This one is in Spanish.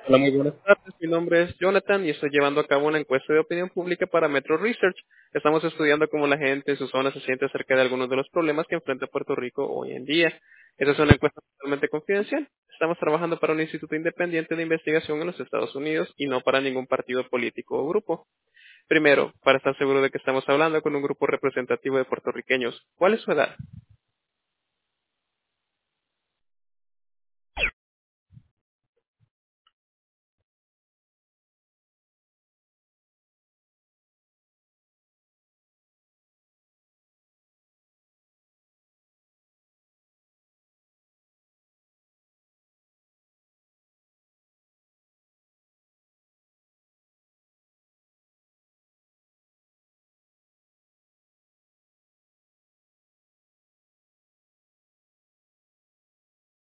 Hola, muy buenas tardes. Mi nombre es Jonathan y estoy llevando a cabo una encuesta de opinión pública para Metro Research. Estamos estudiando cómo la gente en su zona se siente acerca de algunos de los problemas que enfrenta Puerto Rico hoy en día. Esta es una encuesta totalmente confidencial. Estamos trabajando para un instituto independiente de investigación en los Estados Unidos y no para ningún partido político o grupo. Primero, para estar seguro de que estamos hablando con un grupo representativo de puertorriqueños, ¿cuál es su edad?